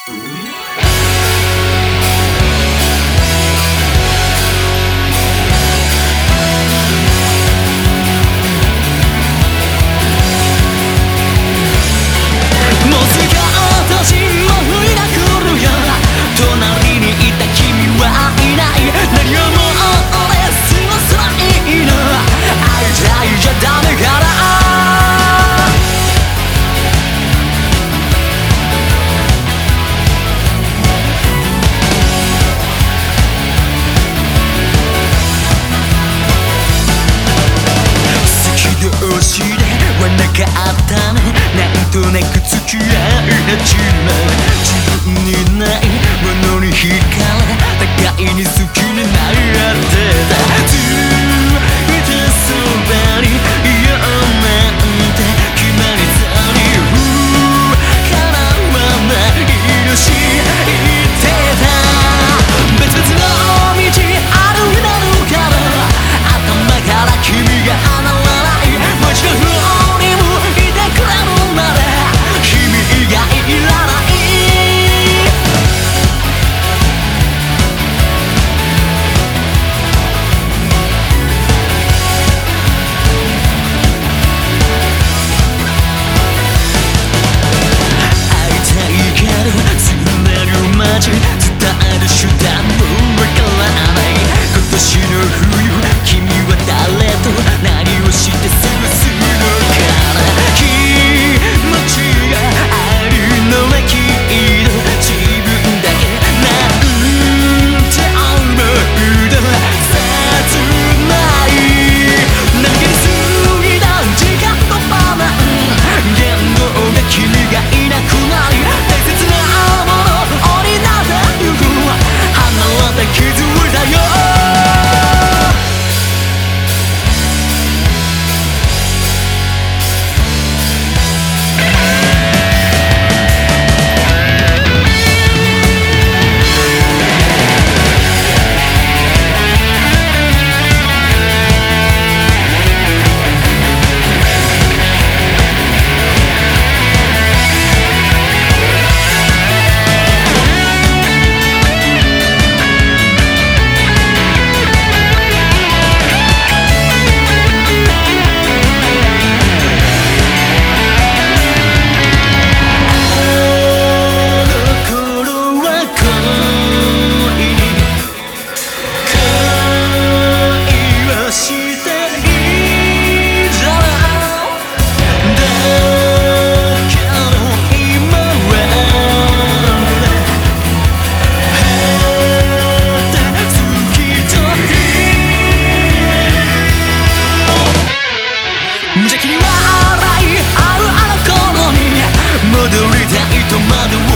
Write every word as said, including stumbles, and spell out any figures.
かったね、なんとなく付き合い始め、自分にないものに惹かれ、互いに好きになってた。ずっとそばにいようなんて決まりずに叶わないの知ってた。別々の道歩いてるから頭から君が離れない。もちろん伝える手段もわからない。今年の冬君は誰と何をして過ごすのかな。気持ちがあるのはきっと自分だけなんて思うの切ない。何気に過ぎた時間のまま言動が君がいなくなり、大切な気づいたよ。無邪気に笑い合うあの頃に戻りたいと惑う